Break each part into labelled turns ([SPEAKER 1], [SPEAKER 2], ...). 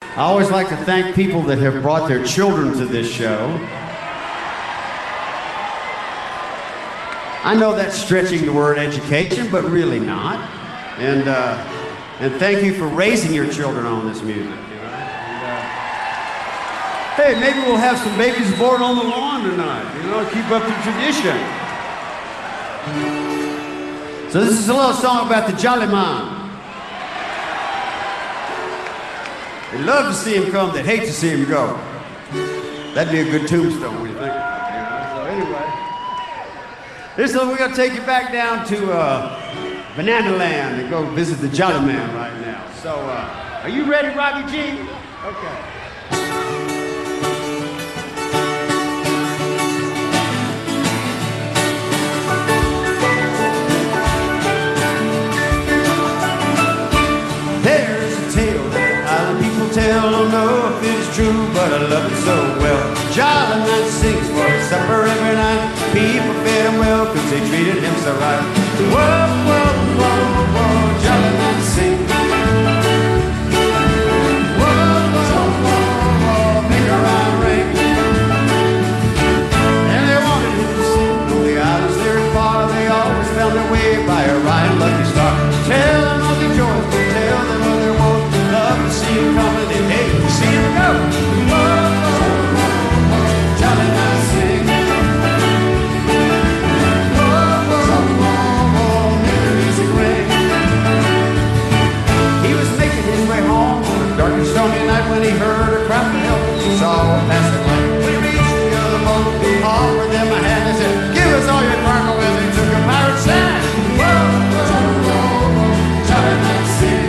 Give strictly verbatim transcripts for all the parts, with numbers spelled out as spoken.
[SPEAKER 1] I always like to thank people that have brought their children to this show. I know that's stretching the word education, but really not. And, uh, and thank you for raising your children on this music. You know? And, uh, hey, maybe we'll have some babies born on the lawn tonight, you know, keep up the tradition. So this is a little song about the Jolly Man. They love to see him come, they hate to see him go. That'd be a good tombstone, what do you think? So anyway, this is, we're gonna take you back down to uh, Banana Land and go visit the Jolly Man right now. So, uh, are you ready, Robbie G? Okay. There's a tale that island people tell, don't know if it's true, but I love it so well. Jolly Man sings for his supper every night. People fed him well, cause they treated him so right. Whoa, whoa, whoa, whoa, Jolly Man sings. Whoa, whoa, whoa, whoa, make a rhyme ring. And they wanted him to sing on the islands near and far. They always found their way by a right lucky star. Tell them all their joys, but tell them all their woes. Love to see him coming, they hate to see him go. Whoa, whoa, whoa, whoa, Jolly Man sing. Whoa, whoa, whoa, whoa, make the music ring. He was making his way home on a dark and stormy night when he heard a cry for help. He saw a passing light. When he reached the other boat, offered them a hand and said, give us all your cargo, and they took a pirate side. Whoa, whoa, whoa, whoa, Jolly Man sing.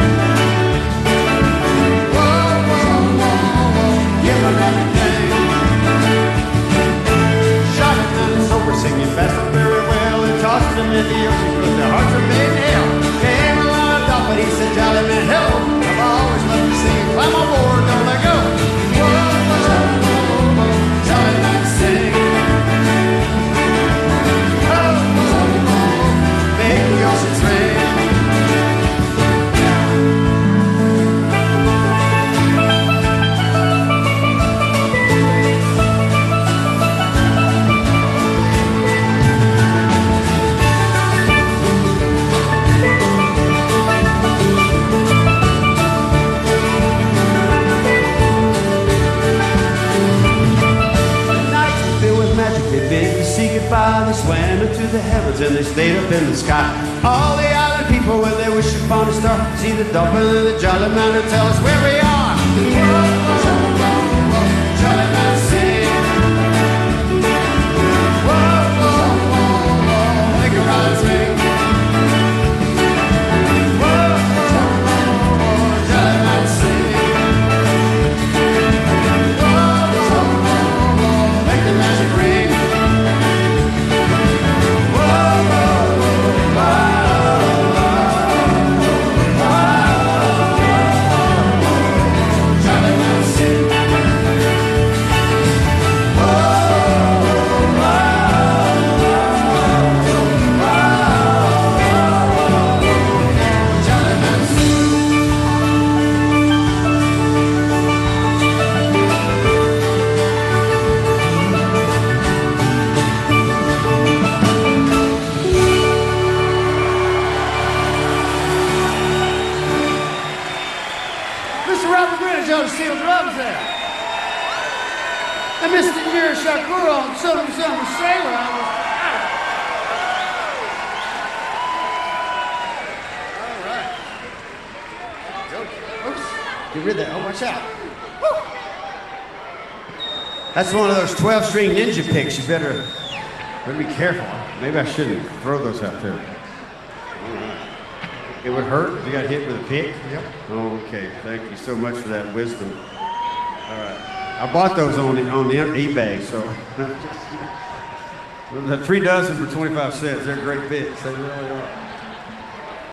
[SPEAKER 1] Singing fast and very well, and tossed them in the ocean because their hearts are made in hell. Came along top, but he said, Jolly Man, hello. I've always loved to sing. Climb on board, don't let go. Whoa, whoa, whoa, whoa, Jolly Man sing. Whoa, whoa, whoa, make the oceans ring. They swam into the heavens and they stayed up in the sky. All the island people, when they wish upon a star, see the dolphin and the Jolly Man to tell us where we are. Whoa, whoa, whoa, whoa, Jolly Man sing. Whoa, whoa, whoa, whoa, make a rhyme swing. Whoa, whoa, whoa, whoa, Jolly Man sing. Whoa, whoa, whoa, whoa, make the magic ring. And Mister Nir Shakur on Southern Summer Sailor. I was, all right. Oops. Get rid of that. Oh, watch out. Woo. That's one of those twelve string ninja picks. You better, better be careful. Maybe I shouldn't throw those out there. All right. It would hurt if you got hit with a pick? Yep. Okay. Thank you so much for that wisdom. All right. I bought those on the, on the eBay, so the three dozen for twenty-five cents. They're great bits. They really are.